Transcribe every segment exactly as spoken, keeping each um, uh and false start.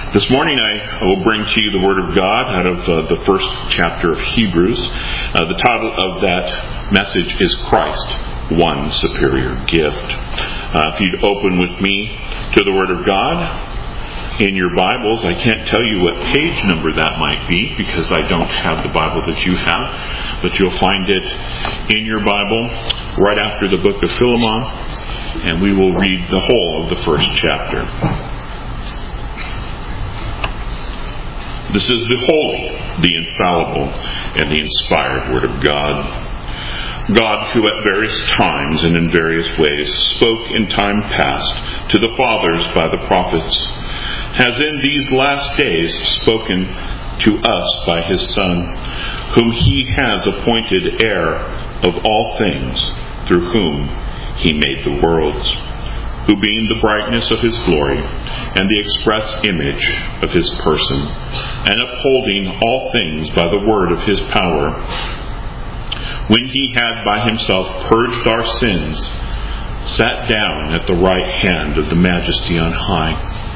This morning I will bring to you the Word of God out of uh, the first chapter of Hebrews. Uh, the title of that message is Christ, One Superior Gift. Uh, if you'd open with me to the Word of God in your Bibles, I can't tell you what page number that might be because I don't have the Bible that you have, but you'll find it in your Bible right after the book of Philemon, and we will read the whole of the first chapter. This is the holy, the infallible, and the inspired Word of God. God, who at various times and in various ways spoke in time past to the fathers by the prophets, has in these last days spoken to us by His Son, whom He has appointed heir of all things, through whom He made the worlds, who being the brightness of His glory and the express image of His person, and upholding all things by the word of His power, when He had by Himself purged our sins, sat down at the right hand of the Majesty on high,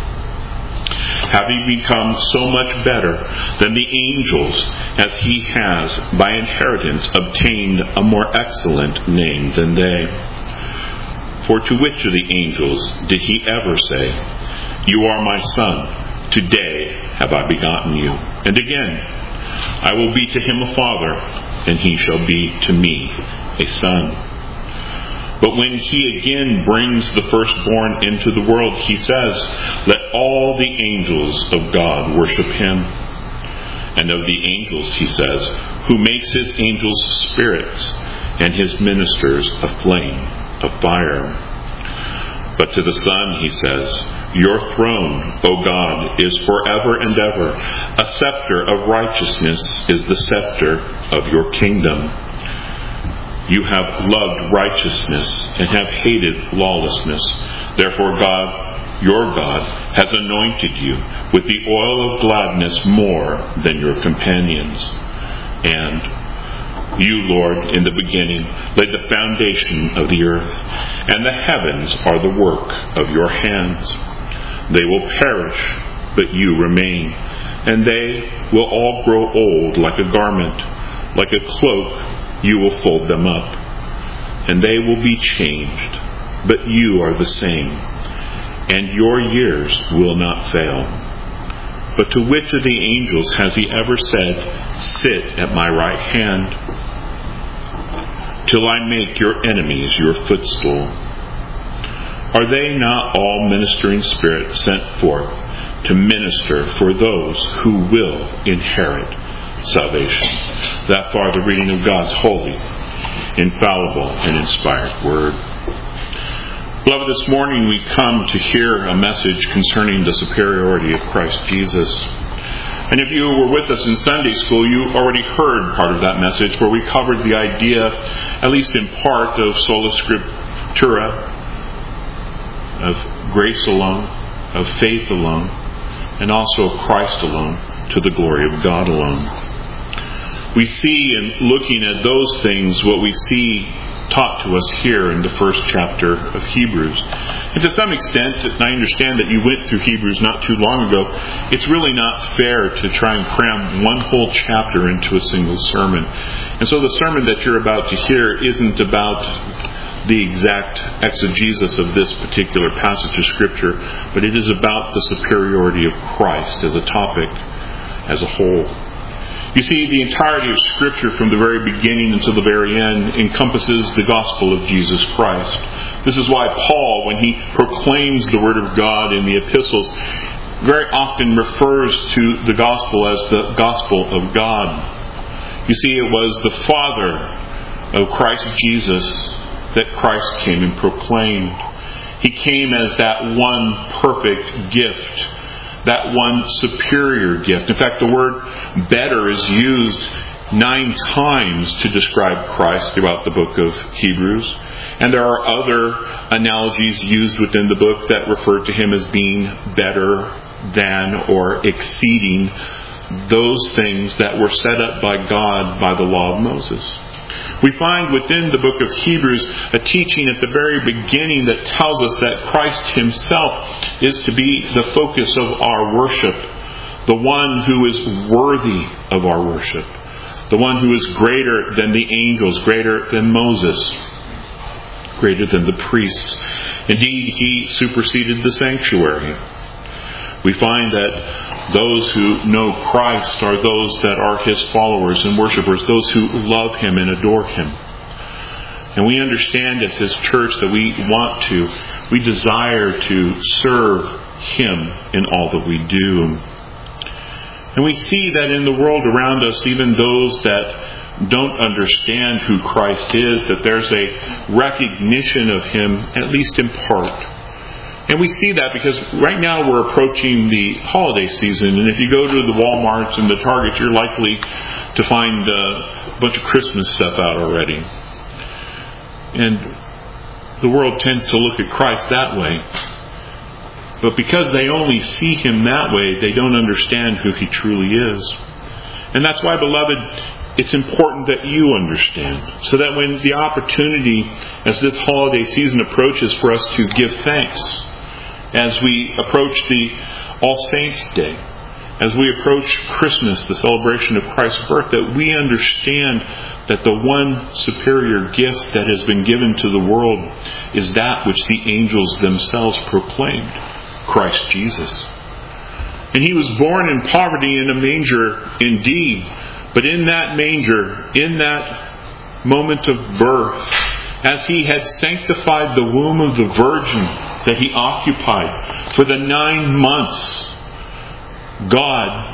having become so much better than the angels, as He has by inheritance obtained a more excellent name than they. For to which of the angels did He ever say, "You are my Son, today have I begotten you"? And again, "I will be to him a father, and he shall be to me a son"? But when He again brings the firstborn into the world, He says, "Let all the angels of God worship Him." And of the angels He says, "Who makes His angels spirits, and His ministers a flame of fire." But to the Son He says, "Your throne, O God, is forever and ever. A scepter of righteousness is the scepter of your kingdom. You have loved righteousness and have hated lawlessness. Therefore God, your God, has anointed you with the oil of gladness more than your companions. And you, Lord, in the beginning laid the foundation of the earth, and the heavens are the work of your hands. They will perish, but you remain, and they will all grow old like a garment. Like a cloak, you will fold them up, and they will be changed, but you are the same, and your years will not fail. But to which of the angels has He ever said, "Sit at my right hand, till I make your enemies your footstool"? Are they not all ministering spirits sent forth to minister for those who will inherit salvation? That far the reading of God's holy, infallible, and inspired Word. Beloved, this morning we come to hear a message concerning the superiority of Christ Jesus. And if you were with us in Sunday school, you already heard part of that message where we covered the idea, at least in part, of sola scriptura, of grace alone, of faith alone, and also of Christ alone, to the glory of God alone. We see in looking at those things what we see taught to us here in the first chapter of Hebrews. And to some extent, and I understand that you went through Hebrews not too long ago, it's really not fair to try and cram one whole chapter into a single sermon. And so the sermon that you're about to hear isn't about the exact exegesis of this particular passage of Scripture, but it is about the superiority of Christ as a topic, as a whole. You see, the entirety of Scripture from the very beginning until the very end encompasses the gospel of Jesus Christ. This is why Paul, when he proclaims the Word of God in the epistles, very often refers to the gospel as the gospel of God. You see, it was the Father of Christ Jesus that Christ came and proclaimed. He came as that one perfect gift, that one superior gift. In fact, the word better is used nine times to describe Christ throughout the book of Hebrews. And there are other analogies used within the book that refer to Him as being better than or exceeding those things that were set up by God by the law of Moses. We find within the book of Hebrews a teaching at the very beginning that tells us that Christ Himself is to be the focus of our worship, the one who is worthy of our worship, the one who is greater than the angels, greater than Moses, greater than the priests. Indeed, He superseded the sanctuary. We find that those who know Christ are those that are His followers and worshipers, those who love Him and adore Him. And we understand as His church that we want to, we desire to serve Him in all that we do. And we see that in the world around us, even those that don't understand who Christ is, that there's a recognition of Him, at least in part. And we see that because right now we're approaching the holiday season, and if you go to the Walmarts and the Targets, you're likely to find a bunch of Christmas stuff out already. And the world tends to look at Christ that way. But because they only see Him that way, they don't understand who He truly is. And that's why, beloved, it's important that you understand, so that when the opportunity as this holiday season approaches for us to give thanks, as we approach the All Saints' Day, as we approach Christmas, the celebration of Christ's birth, that we understand that the one superior gift that has been given to the world is that which the angels themselves proclaimed, Christ Jesus. And He was born in poverty in a manger indeed, but in that manger, in that moment of birth, as He had sanctified the womb of the Virgin that He occupied for the nine months, God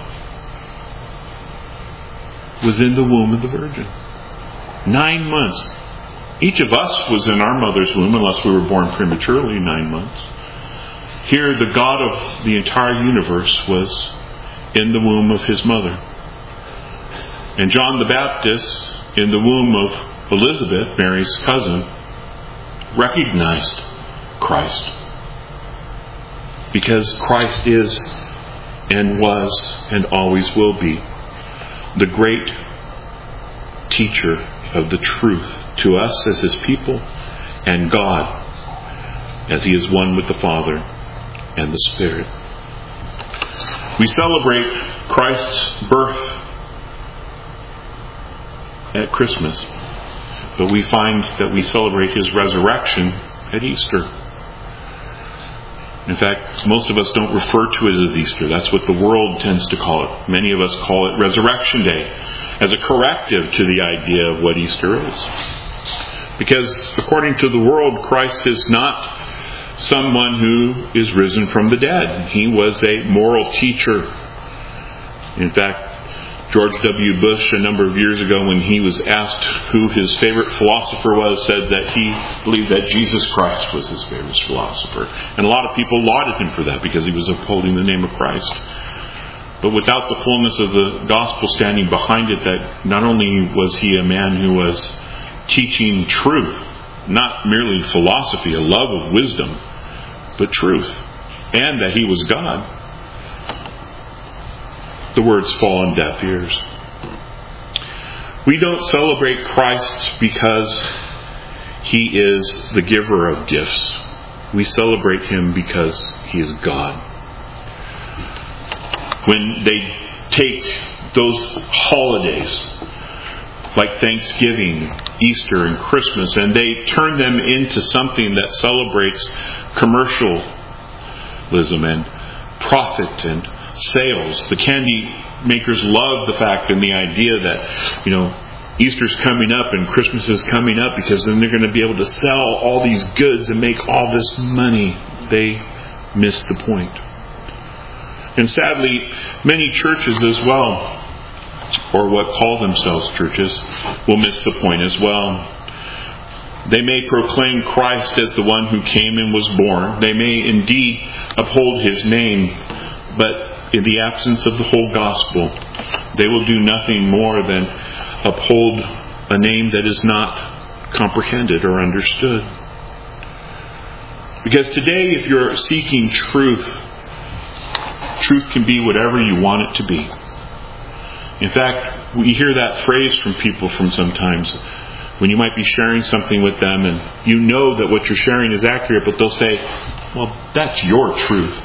was in the womb of the Virgin. Nine months. Each of us was in our mother's womb, unless we were born prematurely, nine months. Here, the God of the entire universe was in the womb of His mother. And John the Baptist, in the womb of Elizabeth, Mary's cousin, recognized Christ. Because Christ is and was and always will be the great teacher of the truth to us as His people, and God as He is one with the Father and the Spirit. We celebrate Christ's birth at Christmas, but we find that we celebrate His resurrection at Easter. In fact, most of us don't refer to it as Easter. That's what the world tends to call it. Many of us call it Resurrection Day, as a corrective to the idea of what Easter is. Because according to the world, Christ is not someone who is risen from the dead. He was a moral teacher. In fact, George W. Bush, a number of years ago, when he was asked who his favorite philosopher was, said that he believed that Jesus Christ was his favorite philosopher. And a lot of people lauded him for that because he was upholding the name of Christ. But without the fullness of the gospel standing behind it, that not only was he a man who was teaching truth, not merely philosophy, a love of wisdom, but truth, and that he was God, the words fall on deaf ears. We don't celebrate Christ because He is the giver of gifts. We celebrate Him because He is God. When they take those holidays, like Thanksgiving, Easter, and Christmas, and they turn them into something that celebrates commercialism and profit and sales. The candy makers love the fact and the idea that, you know, Easter's coming up and Christmas is coming up, because then they're going to be able to sell all these goods and make all this money. They miss the point. And sadly, many churches as well, or what call themselves churches, will miss the point as well. They may proclaim Christ as the one who came and was born. They may indeed uphold His name, but in the absence of the whole gospel, they will do nothing more than uphold a name that is not comprehended or understood. Because today, if you're seeking truth, truth can be whatever you want it to be. In fact, we hear that phrase from people from sometimes. when you might be sharing something with them and you know that what you're sharing is accurate, but they'll say, well, that's your truth.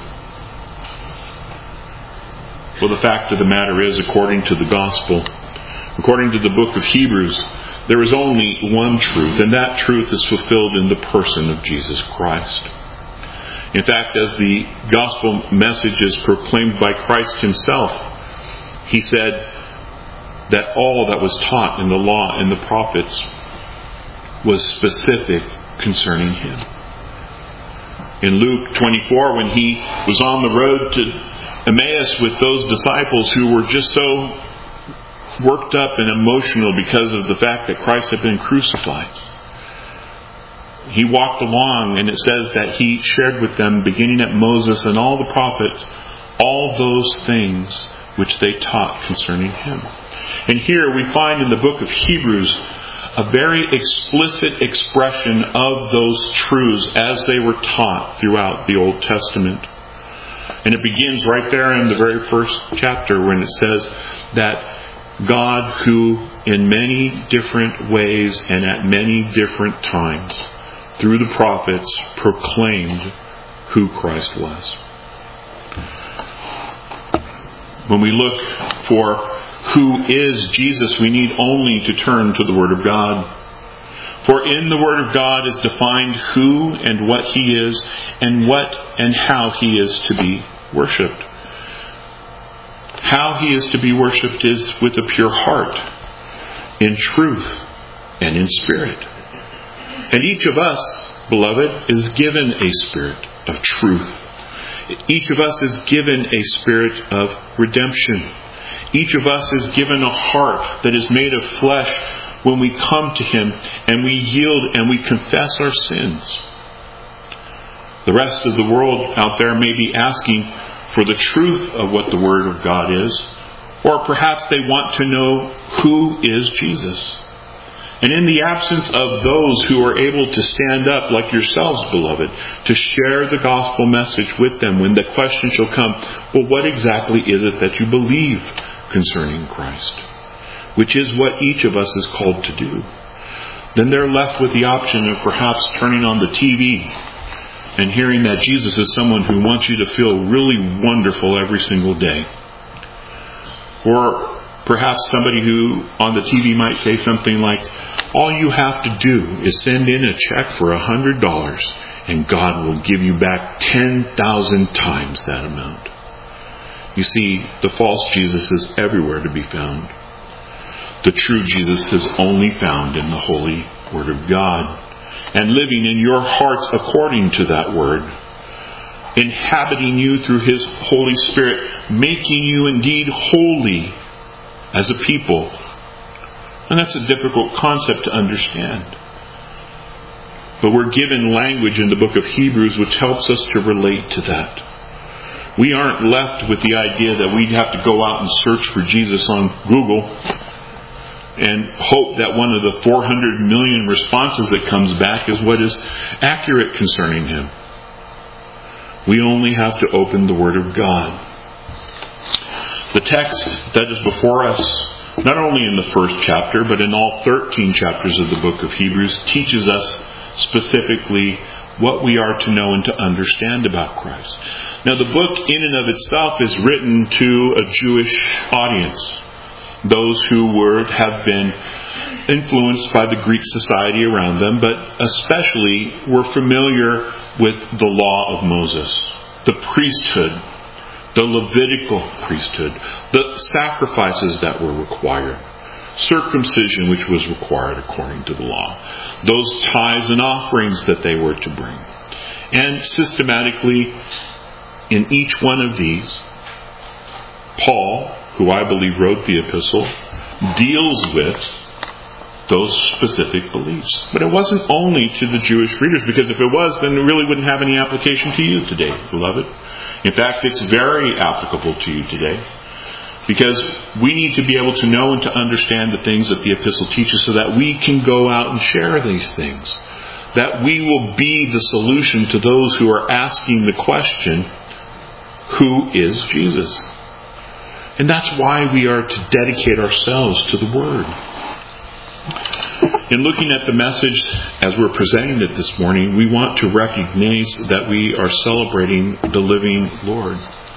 Well, the fact of the matter is, according to the gospel, according to the book of Hebrews, there is only one truth, and that truth is fulfilled in the person of Jesus Christ. In fact, as the gospel message is proclaimed by Christ himself, he said that all that was taught in the law and the prophets was specific concerning him. In Luke twenty-four, when he was on the road to Emmaus with those disciples who were just so worked up and emotional because of the fact that Christ had been crucified, he walked along, and it says that he shared with them, beginning at Moses and all the prophets, all those things which they taught concerning him. And here we find in the book of Hebrews a very explicit expression of those truths as they were taught throughout the Old Testament. And it begins right there in the very first chapter when it says that God, who in many different ways and at many different times through the prophets proclaimed who Christ was. When we look for who is Jesus, we need only to turn to the Word of God. For in the Word of God is defined who and what He is, and what and how He is to be worshipped. How He is to be worshipped is with a pure heart, in truth, and in spirit. And each of us, beloved, is given a spirit of truth. Each of us is given a spirit of redemption. Each of us is given a heart that is made of flesh when we come to Him and we yield and we confess our sins. The rest of the world out there may be asking for the truth of what the Word of God is, or perhaps they want to know who is Jesus. And in the absence of those who are able to stand up like yourselves, beloved, to share the gospel message with them when the question shall come, well, what exactly is it that you believe concerning Christ? Which is what each of us is called to do. Then they're left with the option of perhaps turning on the T V and hearing that Jesus is someone who wants you to feel really wonderful every single day. Or perhaps somebody who on the T V might say something like, all you have to do is send in a check for one hundred dollars and God will give you back ten thousand times that amount. You see, the false Jesus is everywhere to be found. The true Jesus is only found in the holy Word of God, and living in your hearts according to that Word, inhabiting you through His Holy Spirit, making you indeed holy as a people. And that's a difficult concept to understand. But we're given language in the book of Hebrews which helps us to relate to that. We aren't left with the idea that we'd have to go out and search for Jesus on Google and hope that one of the four hundred million responses that comes back is what is accurate concerning Him. We only have to open the Word of God. The text that is before us, not only in the first chapter, but in all thirteen chapters of the book of Hebrews, teaches us specifically what we are to know and to understand about Christ. Now, the book in and of itself is written to a Jewish audience, those who were have been influenced by the Greek society around them, but especially were familiar with the law of Moses, the priesthood, the Levitical priesthood, the sacrifices that were required, circumcision which was required according to the law, those tithes and offerings that they were to bring. And systematically, in each one of these, Paul, who I believe wrote the epistle, deals with those specific beliefs. But it wasn't only to the Jewish readers, because if it was, then it really wouldn't have any application to you today, beloved. In fact, it's very applicable to you today, because we need to be able to know and to understand the things that the epistle teaches so that we can go out and share these things. That we will be the solution to those who are asking the question, who is Jesus? And that's why we are to dedicate ourselves to the Word. In looking at the message as we're presenting it this morning, we want to recognize that we are celebrating the living Lord,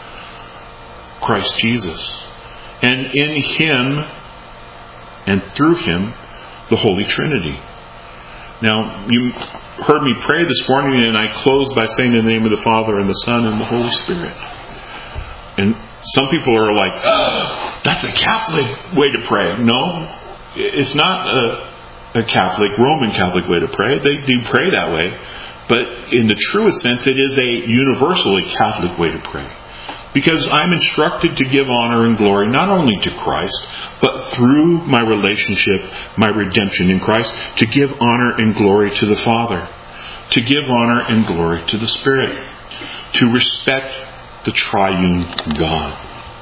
Christ Jesus. And in Him and through Him, the Holy Trinity. Now, you heard me pray this morning, and I closed by saying in the name of the Father and the Son and the Holy Spirit. And some people are like, oh, that's a Catholic way to pray. No, it's not a, a Catholic, Roman Catholic way to pray. They do pray that way. But in the truest sense, it is a universally Catholic way to pray. Because I'm instructed to give honor and glory not only to Christ, but through my relationship, my redemption in Christ, to give honor and glory to the Father, to give honor and glory to the Spirit, to respect the triune God.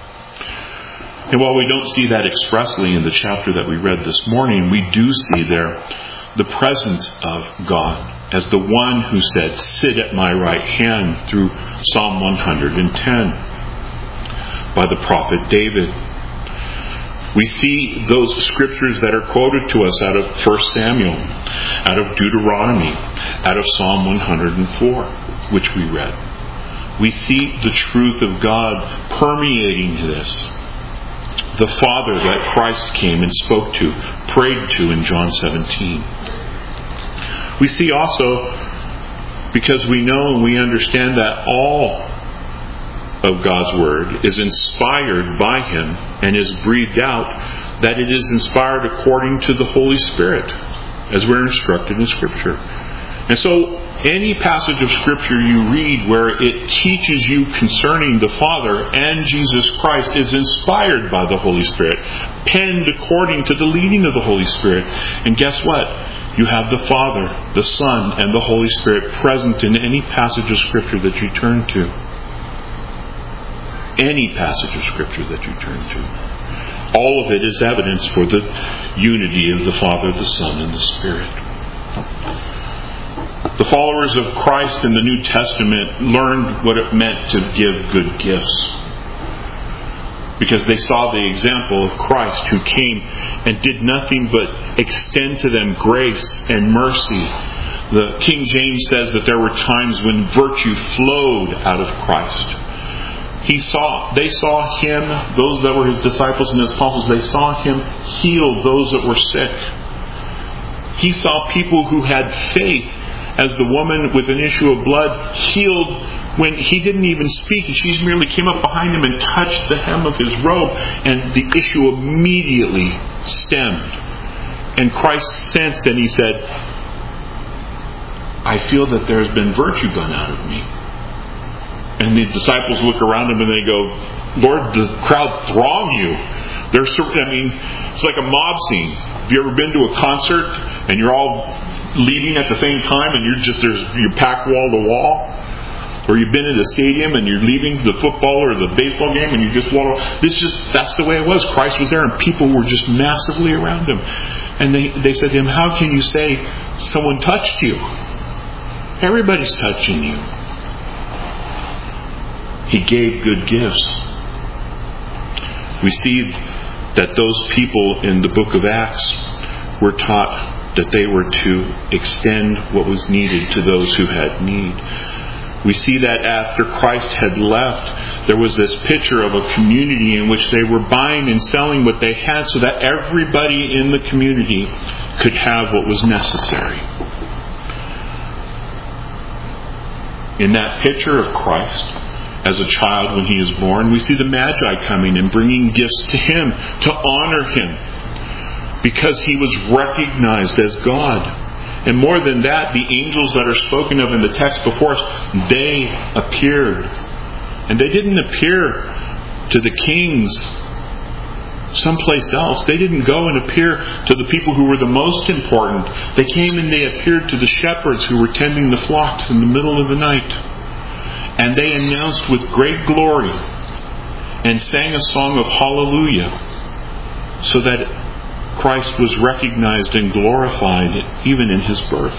And while we don't see that expressly in the chapter that we read this morning, we do see there the presence of God as the one who said, "Sit at my right hand," through Psalm one hundred ten. By the prophet David. We see those scriptures that are quoted to us out of First Samuel, out of Deuteronomy, out of Psalm one hundred four, which we read. We see the truth of God permeating this. The Father that Christ came and spoke to, prayed to in John seventeen. We see also, because we know and we understand that all of God's Word is inspired by Him and is breathed out, that it is inspired according to the Holy Spirit, as we're instructed in Scripture. And so, any passage of Scripture you read where it teaches you concerning the Father and Jesus Christ is inspired by the Holy Spirit, penned according to the leading of the Holy Spirit. And guess what? You have the Father, the Son, and the Holy Spirit present in any passage of Scripture that you turn to. Any passage of Scripture that you turn to. All of it is evidence for the unity of the Father, the Son, and the Spirit. The followers of Christ in the New Testament learned what it meant to give good gifts, because they saw the example of Christ, who came and did nothing but extend to them grace and mercy. The King James says that there were times when virtue flowed out of Christ. He saw, they saw Him, those that were His disciples and His apostles, they saw Him heal those that were sick. He saw people who had faith, as the woman with an issue of blood healed when He didn't even speak. And she merely came up behind Him and touched the hem of His robe, and the issue immediately stemmed. And Christ sensed, and He said, "I feel that there's been virtue gone out of me." And the disciples look around Him and they go, "Lord, the crowd throng you." There's, I mean, it's like a mob scene. Have you ever been to a concert and you're all leaving at the same time and you're just there's you're packed wall to wall? Or you've been at a stadium and you're leaving the football or the baseball game and you just wall. This just that's the way it was. Christ was there and people were just massively around Him. And they they said to Him, "How can you say someone touched you? Everybody's touching you." He gave good gifts. We see that those people in the book of Acts were taught that they were to extend what was needed to those who had need. We see that after Christ had left, there was this picture of a community in which they were buying and selling what they had so that everybody in the community could have what was necessary. In that picture of Christ, as a child when He is born, we see the Magi coming and bringing gifts to Him to honor Him, because He was recognized as God. And more than that, the angels that are spoken of in the text before us, they appeared. And they didn't appear to the kings someplace else. They didn't go and appear to the people who were the most important. They came and they appeared to the shepherds who were tending the flocks in the middle of the night. And they announced with great glory and sang a song of hallelujah, so that Christ was recognized and glorified even in His birth.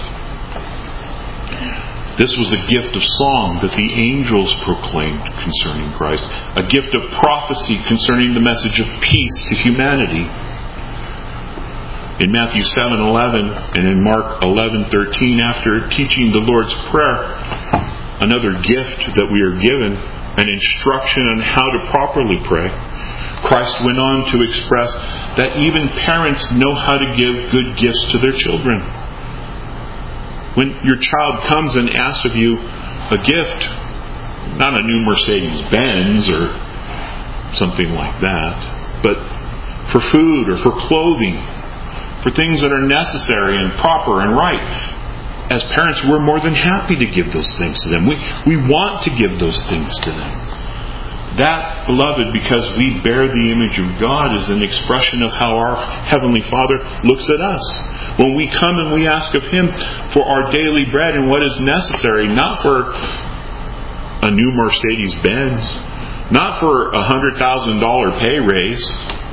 This was a gift of song that the angels proclaimed concerning Christ, a gift of prophecy concerning the message of peace to humanity. In Matthew seven eleven and in Mark eleven thirteen, after teaching the Lord's Prayer, another gift that we are given, an instruction on how to properly pray, Christ went on to express that even parents know how to give good gifts to their children. When your child comes and asks of you a gift, not a new Mercedes-Benz or something like that, but for food or for clothing, for things that are necessary and proper and right, as parents, we're more than happy to give those things to them. We, we want to give those things to them. That, beloved, because we bear the image of God, is an expression of how our Heavenly Father looks at us. When we come and we ask of Him for our daily bread and what is necessary, not for a new Mercedes-Benz, not for a one hundred thousand dollars pay raise,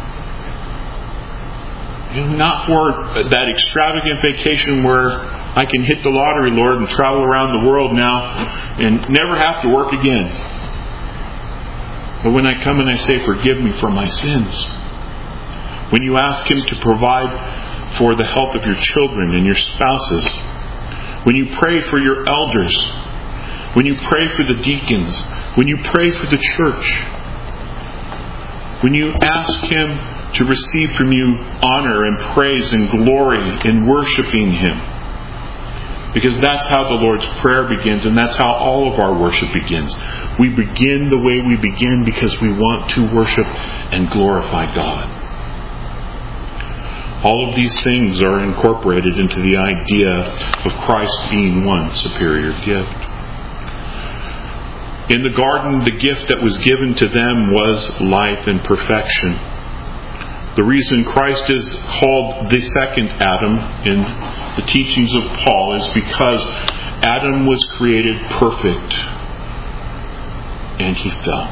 not for that extravagant vacation where I can hit the lottery, Lord, and travel around the world now and never have to work again. But when I come and I say, forgive me for my sins, when you ask Him to provide for the health of your children and your spouses, when you pray for your elders, when you pray for the deacons, when you pray for the church, when you ask Him to receive from you honor and praise and glory in worshiping Him, because that's how the Lord's Prayer begins, and that's how all of our worship begins. We begin the way we begin because we want to worship and glorify God. All of these things are incorporated into the idea of Christ being one superior gift. In the garden, the gift that was given to them was life and perfection. The reason Christ is called the second Adam in the teachings of Paul is because Adam was created perfect and he fell.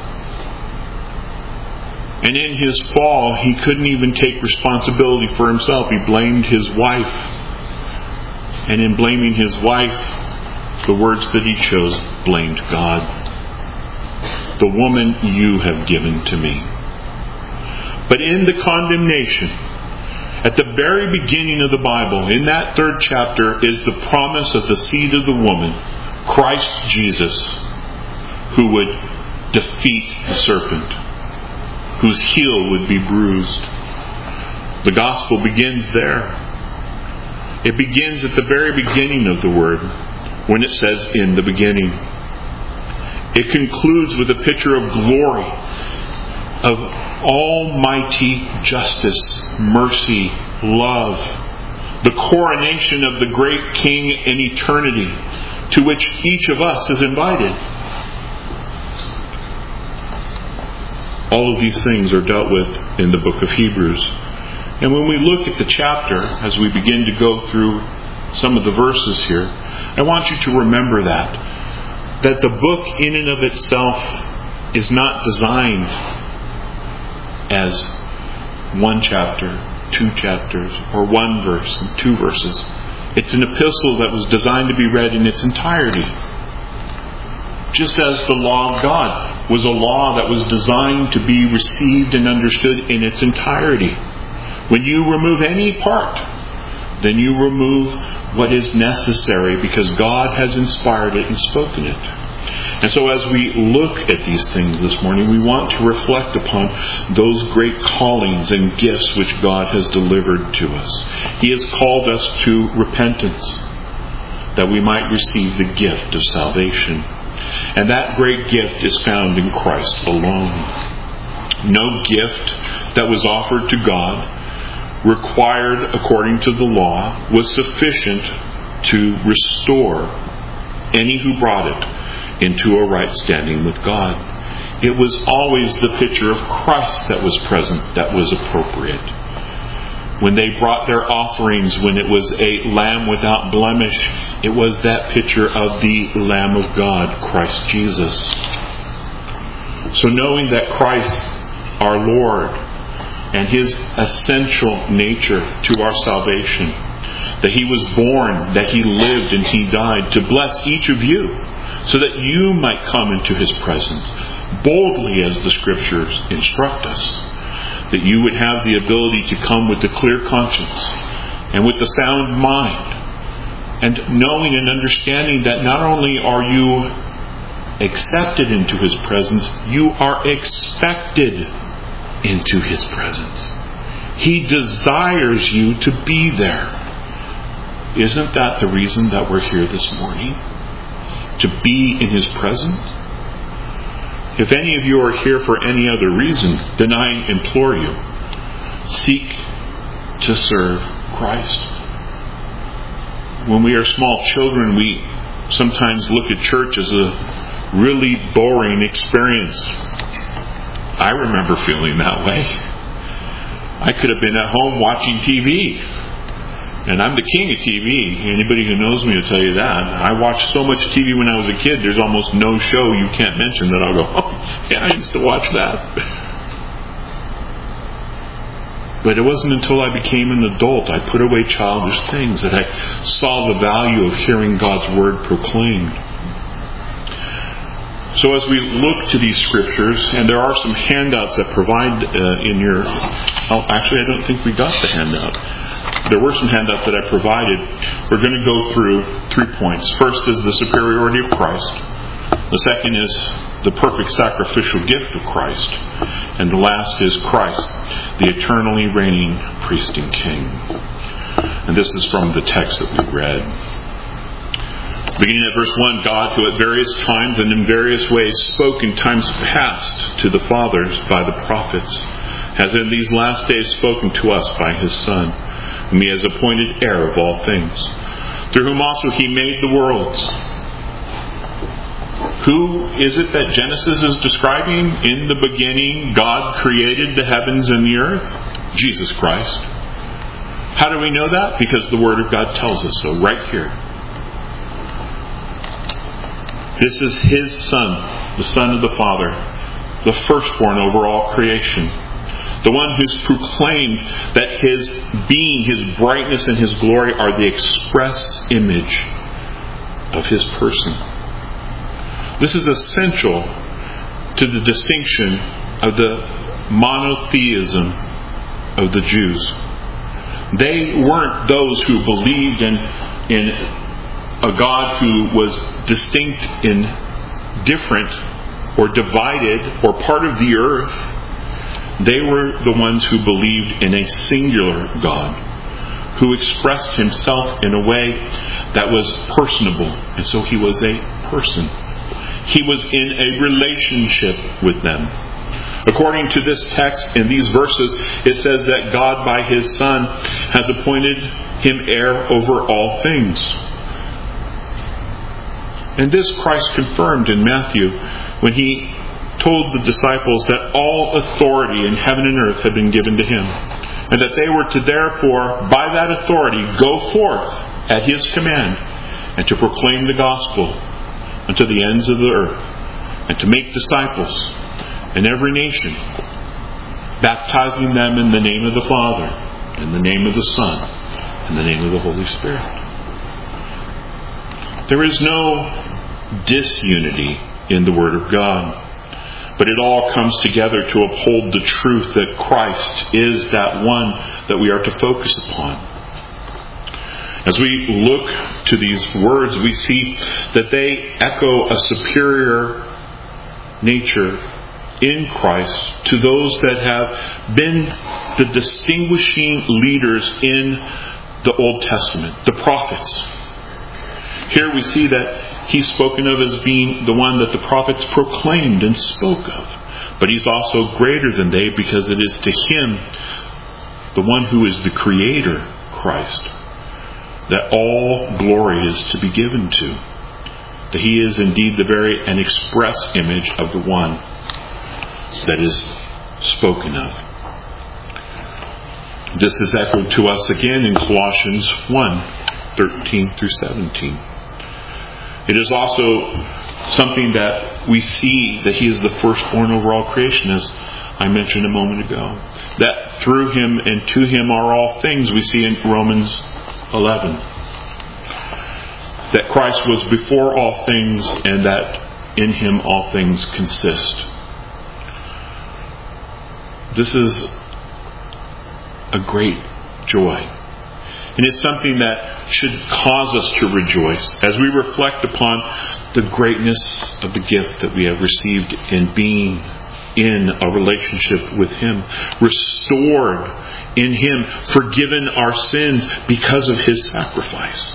And in his fall, he couldn't even take responsibility for himself. He blamed his wife. And in blaming his wife, the words that he chose blamed God. The woman you have given to me. But in the condemnation, at the very beginning of the Bible, in that third chapter, is the promise of the seed of the woman, Christ Jesus, who would defeat the serpent, whose heel would be bruised. The gospel begins there. It begins at the very beginning of the word, when it says, in the beginning. It concludes with a picture of glory, of almighty justice, mercy, love, the coronation of the great King in eternity, to which each of us is invited. All of these things are dealt with in the book of Hebrews. And when we look at the chapter, as we begin to go through some of the verses here, I want you to remember that, that the book in and of itself is not designed as one chapter, two chapters, or one verse and two verses. It's an epistle that was designed to be read in its entirety. Just as the law of God was a law that was designed to be received and understood in its entirety. When you remove any part, then you remove what is necessary because God has inspired it and spoken it. And so as we look at these things this morning, we want to reflect upon those great callings and gifts which God has delivered to us. He has called us to repentance, that we might receive the gift of salvation. And that great gift is found in Christ alone. No gift that was offered to God, required according to the law, was sufficient to restore any who brought it into a right standing with God. It was always the picture of Christ that was present, that was appropriate. When they brought their offerings, when it was a lamb without blemish, it was that picture of the Lamb of God, Christ Jesus. So knowing that Christ, our Lord, and His essential nature to our salvation, that He was born, that He lived, and He died to bless each of you, so that you might come into His presence, boldly as the Scriptures instruct us, that you would have the ability to come with a clear conscience, and with the sound mind, and knowing and understanding that not only are you accepted into His presence, you are expected into His presence. He desires you to be there. Isn't that the reason that we're here this morning? To be in His presence? If any of you are here for any other reason, then I implore you, seek to serve Christ. When we are small children, we sometimes look at church as a really boring experience. I remember feeling that way. I could have been at home watching T V. And I'm the king of T V. Anybody who knows me will tell you that. I watched so much T V when I was a kid, there's almost no show you can't mention that I'll go, oh, yeah, I used to watch that. But it wasn't until I became an adult, I put away childish things, that I saw the value of hearing God's Word proclaimed. So as we look to these scriptures, and there are some handouts that provide uh, in your... Oh, actually, I don't think we got the handout. There were some handouts that I provided. We're going to go through three points. First is the superiority of Christ. The second is the perfect sacrificial gift of Christ. And the last is Christ, the eternally reigning priest and king. And this is from the text that we read. Beginning at verse one, God, who at various times and in various ways spoke in times past to the fathers by the prophets, has in these last days spoken to us by His Son, whom He has appointed heir of all things, through whom also He made the worlds. Who is it that Genesis is describing? In the beginning, God created the heavens and the earth. Jesus Christ. How do we know that? Because the Word of God tells us so right here. This is His Son, the Son of the Father, the firstborn over all creation. The one who's proclaimed that His being, His brightness, and His glory are the express image of His person. This is essential to the distinction of the monotheism of the Jews. They weren't those who believed in, in a God who was distinct and different or divided or part of the earth. They were the ones who believed in a singular God who expressed Himself in a way that was personable. And so He was a person. He was in a relationship with them. According to this text in these verses, it says that God by His Son has appointed Him heir over all things. And this Christ confirmed in Matthew when He told the disciples that all authority in heaven and earth had been given to Him, and that they were to therefore, by that authority, go forth at His command and to proclaim the gospel unto the ends of the earth, and to make disciples in every nation, baptizing them in the name of the Father, in the name of the Son, in the name of the Holy Spirit. There is no disunity in the Word of God, but it all comes together to uphold the truth that Christ is that one that we are to focus upon. As we look to these words, we see that they echo a superior nature in Christ to those that have been the distinguishing leaders in the Old Testament, the prophets. Here we see that He's spoken of as being the one that the prophets proclaimed and spoke of. But He's also greater than they, because it is to Him, the one who is the Creator, Christ, that all glory is to be given to. That He is indeed the very and express image of the one that is spoken of. This is echoed to us again in Colossians one, thirteen through seventeen. It is also something that we see that He is the firstborn over all creation, as I mentioned a moment ago. That through Him and to Him are all things, we see in Romans eleven. That Christ was before all things, and that in Him all things consist. This is a great joy. And it's something that should cause us to rejoice as we reflect upon the greatness of the gift that we have received in being in a relationship with Him, restored in Him, forgiven our sins because of His sacrifice.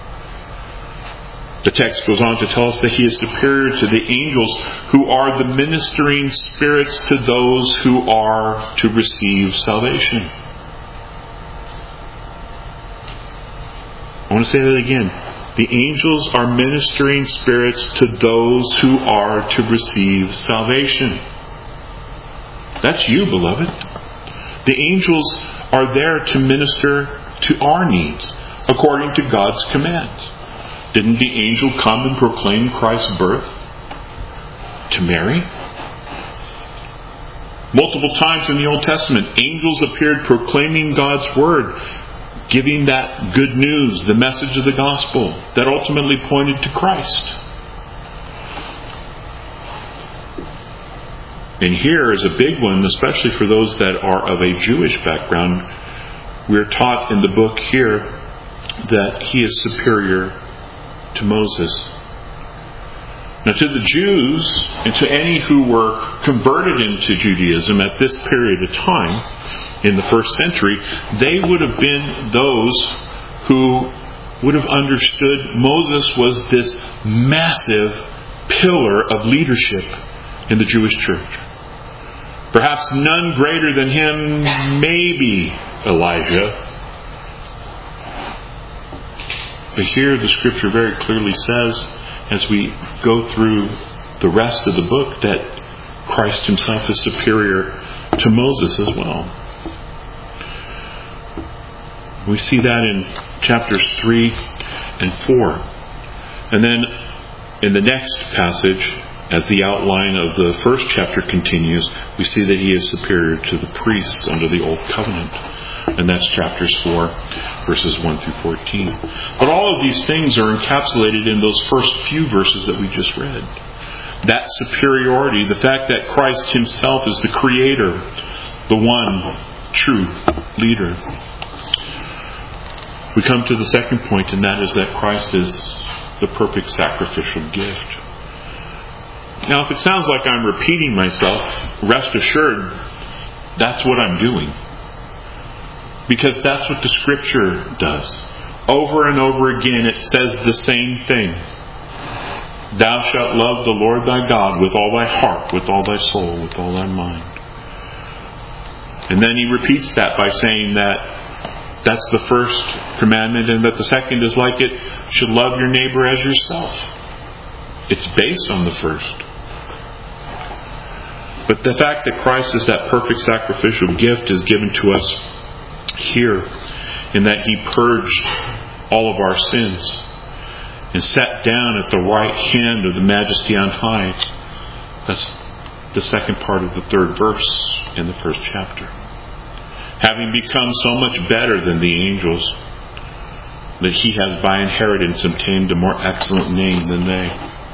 The text goes on to tell us that He is superior to the angels, who are the ministering spirits to those who are to receive salvation. I want to say that again. The angels are ministering spirits to those who are to receive salvation. That's you, beloved. The angels are there to minister to our needs according to God's commands. Didn't the angel come and proclaim Christ's birth to Mary? Multiple times in the Old Testament, angels appeared proclaiming God's word, giving that good news, the message of the gospel that ultimately pointed to Christ. And here is a big one, especially for those that are of a Jewish background. We're taught in the book here that He is superior to Moses. Now, to the Jews and to any who were converted into Judaism at this period of time, in the first century, they would have been those who would have understood Moses was this massive pillar of leadership in the Jewish church. Perhaps none greater than him, maybe Elijah. But here the Scripture very clearly says, as we go through the rest of the book, that Christ Himself is superior to Moses as well. We see that in chapters three and four. And then in the next passage, as the outline of the first chapter continues, we see that He is superior to the priests under the Old Covenant. And that's chapters four, verses one through fourteen. But all of these things are encapsulated in those first few verses that we just read. That superiority, the fact that Christ Himself is the Creator, the one true leader. We come to the second point, and that is that Christ is the perfect sacrificial gift. Now, if it sounds like I'm repeating myself, rest assured, that's what I'm doing. Because that's what the Scripture does. Over and over again it says the same thing. Thou shalt love the Lord thy God with all thy heart, with all thy soul, with all thy mind. And then He repeats that by saying that that's the first commandment, and that the second is like it, you should love your neighbor as yourself. It's based on the first. But the fact that Christ is that perfect sacrificial gift is given to us here, in that He purged all of our sins and sat down at the right hand of the Majesty on high. That's the second part of the third verse in the first chapter. Having become so much better than the angels, that He has by inheritance obtained a more excellent name than they.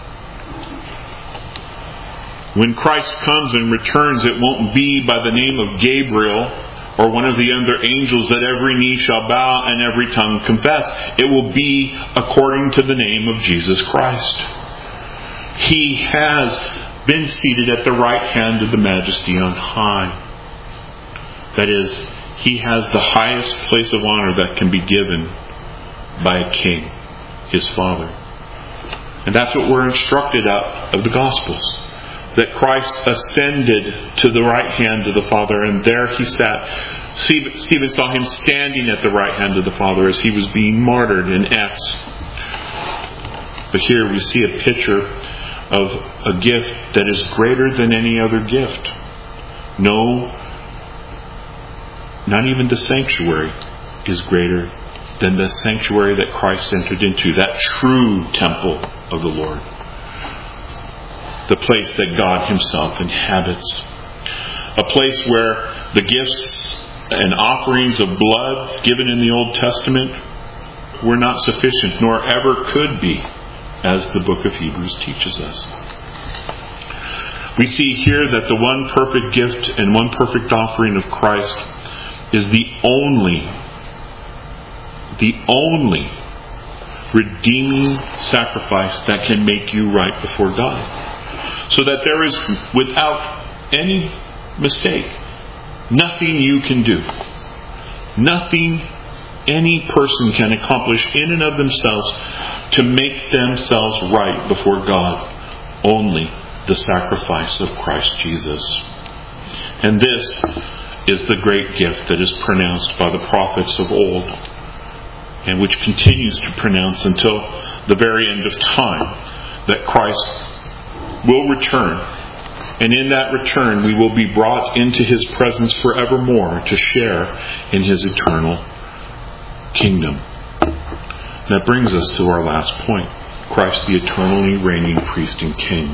When Christ comes and returns, it won't be by the name of Gabriel or one of the other angels that every knee shall bow and every tongue confess. It will be according to the name of Jesus Christ. He has been seated at the right hand of the Majesty on high. That is, He has the highest place of honor that can be given by a king, His Father. And that's what we're instructed out of the Gospels. That Christ ascended to the right hand of the Father, and there He sat. Stephen saw Him standing at the right hand of the Father as He was being martyred in Acts. But here we see a picture of a gift that is greater than any other gift. No, not even the sanctuary is greater than the sanctuary that Christ entered into, that true temple of the Lord. The place that God Himself inhabits. A place where the gifts and offerings of blood given in the Old Testament were not sufficient, nor ever could be, as the book of Hebrews teaches us. We see here that the one perfect gift and one perfect offering of Christ is the only the only redeeming sacrifice that can make you right before God. So that there is, without any mistake, nothing you can do, nothing any person can accomplish in and of themselves to make themselves right before God. Only the sacrifice of Christ Jesus. And this is the great gift that is pronounced by the prophets of old, and which continues to pronounce until the very end of time, that Christ will return. And in that return we will be brought into His presence forevermore to share in His eternal kingdom. That brings us to our last point. Christ, the eternally reigning priest and king.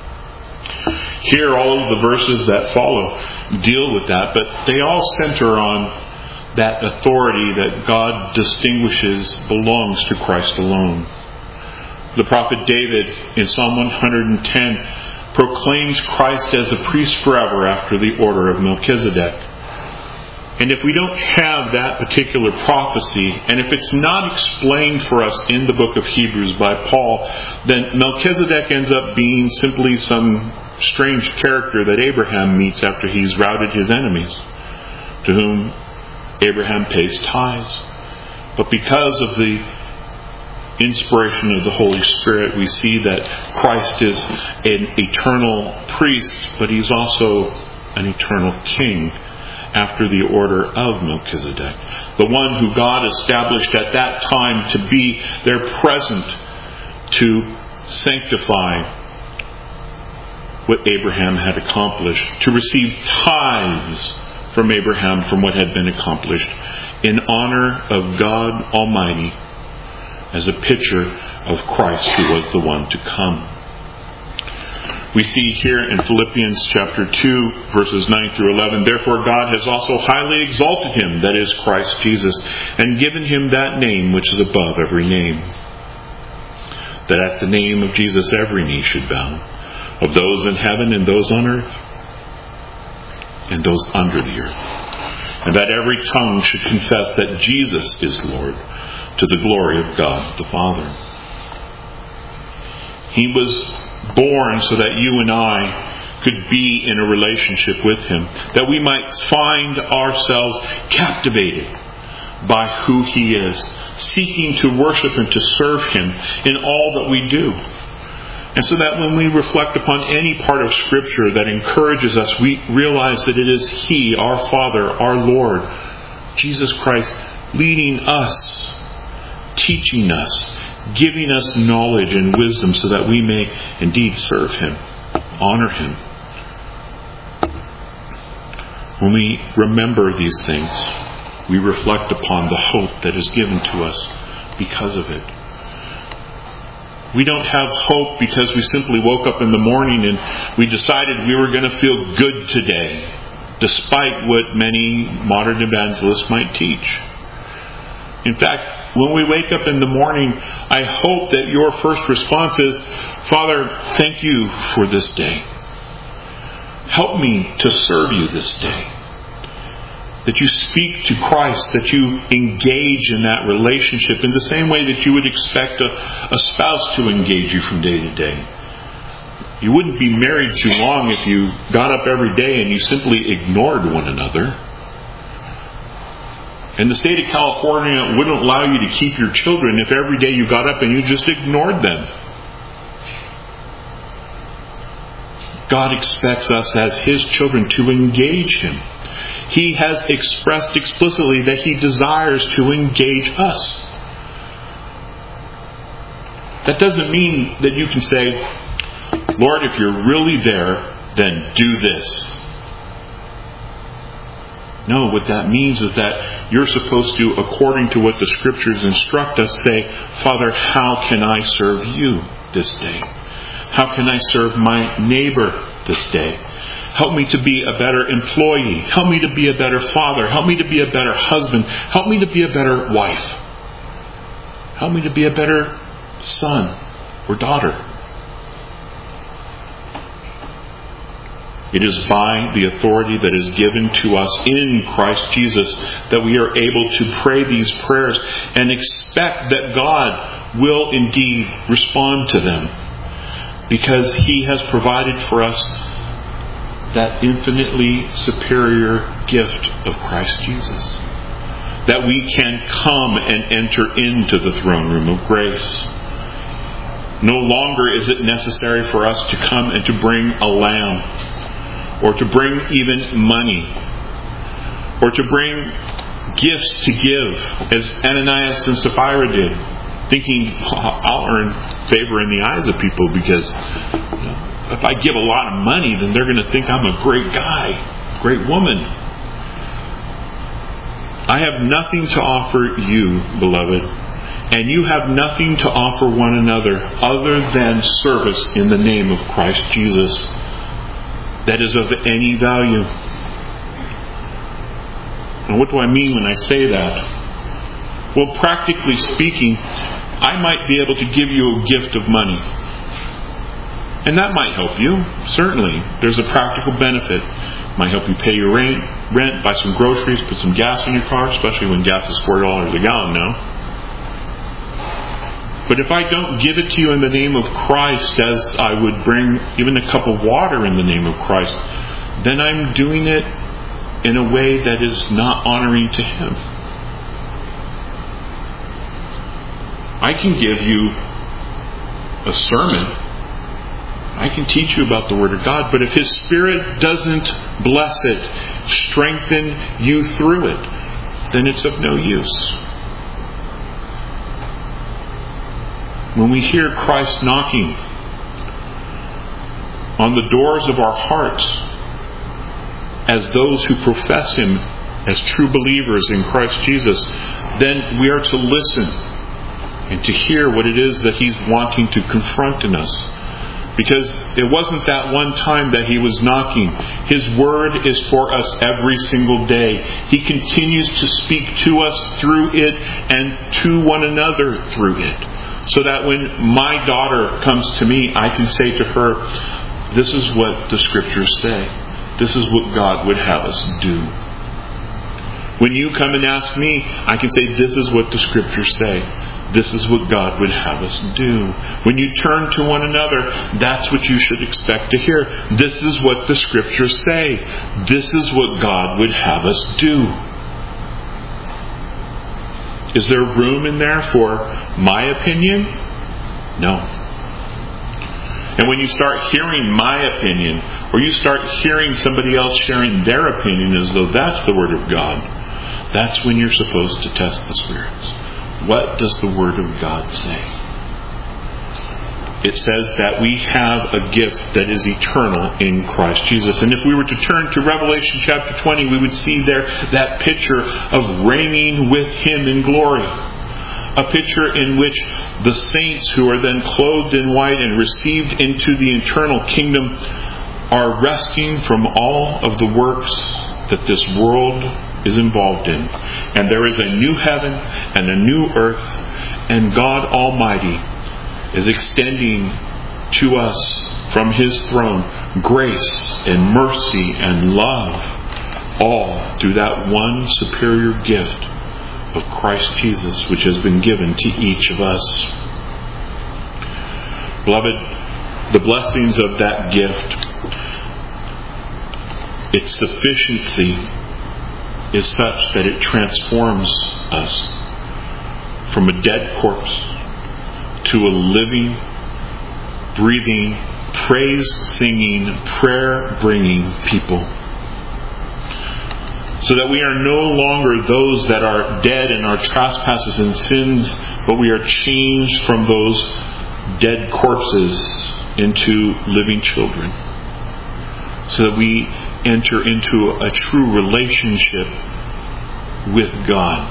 Here, all of the verses that follow deal with that, but they all center on that authority that God distinguishes belongs to Christ alone. The prophet David in Psalm one hundred ten proclaims Christ as a priest forever after the order of Melchizedek. And if we don't have that particular prophecy, and if it's not explained for us in the book of Hebrews by Paul, then Melchizedek ends up being simply some strange character that Abraham meets after he's routed his enemies, to whom Abraham pays tithes. But because of the inspiration of the Holy Spirit, we see that Christ is an eternal priest, but He's also an eternal king after the order of Melchizedek. The one who God established at that time to be there present to sanctify what Abraham had accomplished, to receive tithes from Abraham from what had been accomplished, in honor of God Almighty, as a picture of Christ who was the one to come. We see here in Philippians chapter two, verses nine through eleven, therefore God has also highly exalted Him, that is Christ Jesus, and given Him that name which is above every name, that at the name of Jesus every knee should bow, of those in heaven and those on earth and those under the earth, and that every tongue should confess that Jesus is Lord, to the glory of God the Father. He was born so that you and I could be in a relationship with Him, that we might find ourselves captivated by who He is, seeking to worship and to serve Him in all that we do. And so that when we reflect upon any part of Scripture that encourages us, we realize that it is He, our Father, our Lord, Jesus Christ, leading us, teaching us, giving us knowledge and wisdom so that we may indeed serve Him, honor Him. When we remember these things, we reflect upon the hope that is given to us because of it. We don't have hope because we simply woke up in the morning and we decided we were going to feel good today, despite what many modern evangelists might teach. In fact, when we wake up in the morning, I hope that your first response is, Father, thank you for this day. Help me to serve you this day. That you speak to Christ, that you engage in that relationship in the same way that you would expect a, a spouse to engage you from day to day. You wouldn't be married too long if you got up every day and you simply ignored one another. And the state of California wouldn't allow you to keep your children if every day you got up and you just ignored them. God expects us as His children to engage Him. He has expressed explicitly that He desires to engage us. That doesn't mean that you can say, Lord, if you're really there, then do this. No, what that means is that you're supposed to, according to what the Scriptures instruct us, say, Father, how can I serve you this day? How can I serve my neighbor this day? Help me to be a better employee. Help me to be a better father. Help me to be a better husband. Help me to be a better wife. Help me to be a better son or daughter. It is by the authority that is given to us in Christ Jesus that we are able to pray these prayers and expect that God will indeed respond to them, because He has provided for us that infinitely superior gift of Christ Jesus, that we can come and enter into the throne room of grace. No longer is it necessary for us to come and to bring a lamb, or to bring even money, or to bring gifts to give, as Ananias and Sapphira did, thinking, I'll earn favor in the eyes of people because you know, if I give a lot of money, then they're going to think I'm a great guy, great woman. I have nothing to offer you, beloved, and you have nothing to offer one another other than service in the name of Christ Jesus that is of any value. And what do I mean when I say that? Well, practically speaking, I might be able to give you a gift of money. And that might help you, certainly. There's a practical benefit. It might help you pay your rent, rent, buy some groceries, put some gas in your car, especially when gas is four dollars a gallon now. But if I don't give it to you in the name of Christ, as I would bring even a cup of water in the name of Christ, then I'm doing it in a way that is not honoring to Him. I can give you a sermon. I can teach you about the Word of God, but if His Spirit doesn't bless it, strengthen you through it, then it's of no use. When we hear Christ knocking on the doors of our hearts as those who profess Him as true believers in Christ Jesus, then we are to listen and to hear what it is that He's wanting to confront in us. Because it wasn't that one time that He was knocking. His Word is for us every single day. He continues to speak to us through it and to one another through it. So that when my daughter comes to me, I can say to her, this is what the Scriptures say. This is what God would have us do. When you come and ask me, I can say, this is what the Scriptures say. This is what God would have us do. When you turn to one another, that's what you should expect to hear. This is what the Scriptures say. This is what God would have us do. Is there room in there for my opinion? No. And when you start hearing my opinion, or you start hearing somebody else sharing their opinion as though that's the Word of God, that's when you're supposed to test the spirits. What does the Word of God say? It says that we have a gift that is eternal in Christ Jesus. And if we were to turn to Revelation chapter twenty, we would see there that picture of reigning with Him in glory. A picture in which the saints who are then clothed in white and received into the eternal kingdom are resting from all of the works that this world is involved in. And there is a new heaven and a new earth, and God Almighty is extending to us from His throne grace and mercy and love, all through that one superior gift of Christ Jesus, which has been given to each of us. Beloved, the blessings of that gift, its sufficiency is such that it transforms us from a dead corpse to a living, breathing, praise-singing, prayer-bringing people. So that we are no longer those that are dead in our trespasses and sins, but we are changed from those dead corpses into living children. So that we enter into a true relationship with God.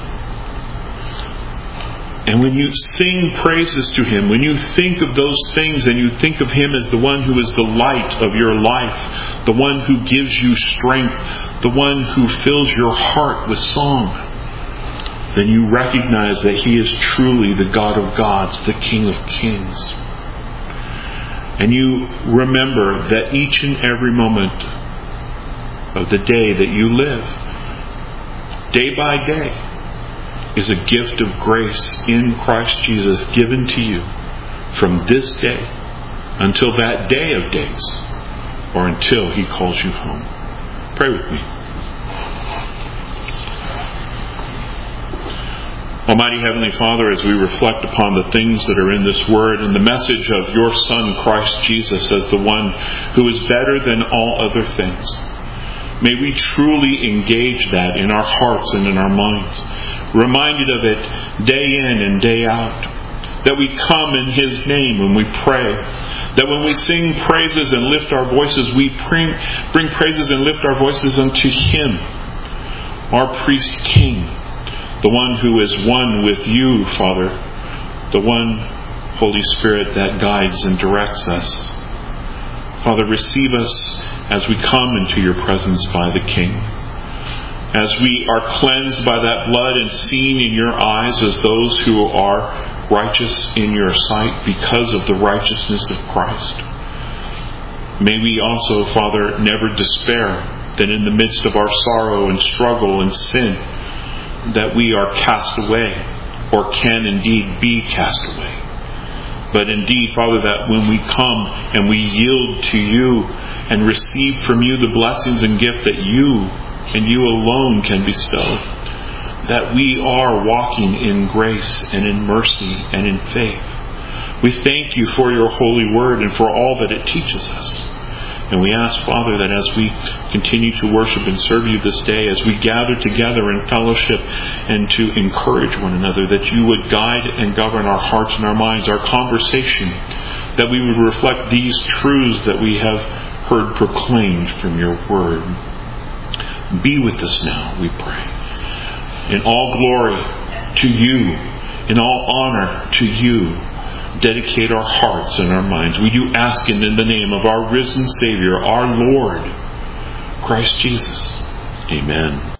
And when you sing praises to Him, when you think of those things and you think of Him as the one who is the light of your life, the one who gives you strength, the one who fills your heart with song, then you recognize that He is truly the God of gods, the King of kings. And you remember that each and every moment of the day that you live, day by day, is a gift of grace in Christ Jesus given to you from this day until that day of days, or until He calls you home. Pray with me. Almighty Heavenly Father, as we reflect upon the things that are in this Word and the message of your Son, Christ Jesus, as the one who is better than all other things, may we truly engage that in our hearts and in our minds, reminded of it day in and day out, that we come in His name when we pray, that when we sing praises and lift our voices, we bring, bring praises and lift our voices unto Him, our priest King, the one who is one with you, Father, the one Holy Spirit that guides and directs us. Father, receive us as we come into your presence by the King, as we are cleansed by that blood and seen in your eyes as those who are righteous in your sight because of the righteousness of Christ. May we also, Father, never despair that in the midst of our sorrow and struggle and sin, that we are cast away, or can indeed be cast away. But indeed, Father, that when we come and we yield to you and receive from you the blessings and gift that you and you alone can bestow, that we are walking in grace and in mercy and in faith. We thank you for your holy word and for all that it teaches us. And we ask, Father, that as we continue to worship and serve you this day, as we gather together in fellowship and to encourage one another, that you would guide and govern our hearts and our minds, our conversation, that we would reflect these truths that we have heard proclaimed from your word. Be with us now, we pray. In all glory to you, in all honor to you, dedicate our hearts and our minds. We do ask it in the name of our risen Savior, our Lord, Christ Jesus. Amen.